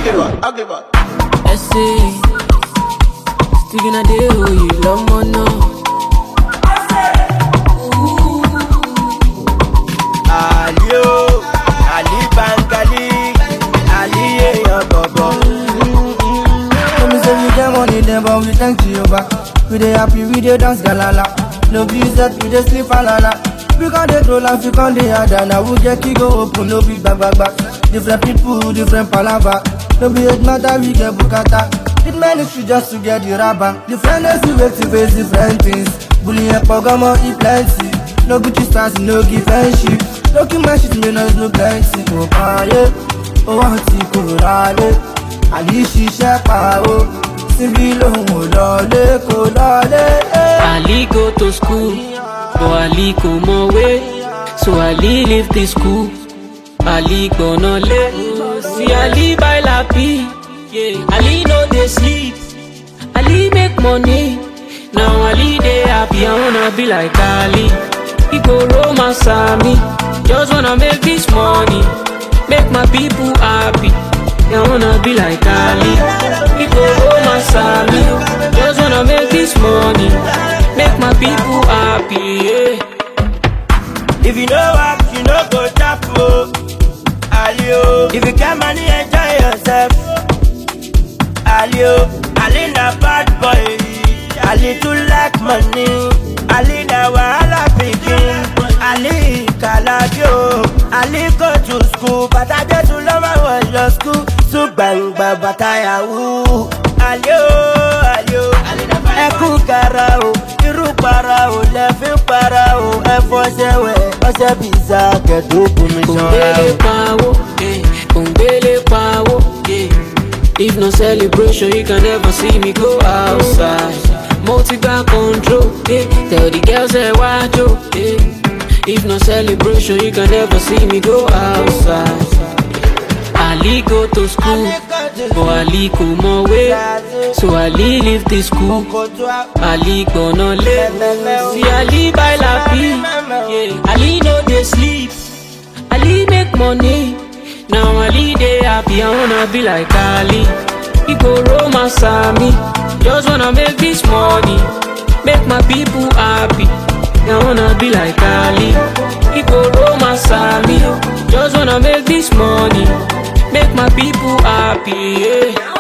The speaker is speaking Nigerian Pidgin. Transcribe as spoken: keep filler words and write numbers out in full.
ugly boy, ugly boy. I say, sticking a day, oh, you love more now. Ali o, Ali Bangali, Ali eyan bobo. Let me say we get money then but we thank Jehovah. We dey happy, we dey dance galala. No be set, we dey sleep alala. We can dey troll and we can dey harder. Now we get key go open, no big back back back. Different people, different palava. No be it matter, we get bukata. It ministry just to get the rubber. Different days we wake to face different things. Bully and pogamo, eat plenty. No Gucci stars, no give friendship. No keep my shit, me no no plenty. Oh, ah, yeah. Oh, I want to go rally. Ali ṣiṣẹ́ pa o, síbí lòun ò lọlé kò lọlé. Ali go to school, but Ali kò mọ̀wé. So Ali leave the school, Ali gbọ̀nà lé. See Ali buy lapi, yeah. Ali no dey sleep, Ali make money. Now Ali dey happy, I wanna be like Ali. He go romance me, just wanna make this money, make my people happy. I wanna be like Ali. People romance me, just wanna make this money, make my people happy, yeah. If you know what, you know go tap o. Ali o, if you get money, enjoy yourself. Ali o, Ali na bad boy. Ali too like money. Ali na wahala pikin. Ali kalabio. Ali go to school, but I just love my was your school. So bang bang bataya woo. Ali o, Ali o, ẹkú kara o, irú para o, lẹ́fín para o, ẹ̀fọ́ ṣẹ̀wẹ̀, ọṣẹ bìzà kẹ̀dùnkùn mi ṣanra o. Kòngbélé pawó, eh, kòngbélé pawó, yeah. If no celebration, you can never see me go outside. Multi got control, eh. Tell the girls that watch you, eh. If no celebration, you can never see me go outside. Ali go to school, but Ali kò mọ̀wé. So Ali leave the school, Ali gbọ̀nà lé. See Ali buy lapi, yeah. Ali no dey sleep, Ali make money. Now Ali dey happy, I wanna be like Ali. He go romance me, just wanna make this money, make my people happy. I wanna be like Ali. He go romance me, just wanna make this money, make my people happy, yeah.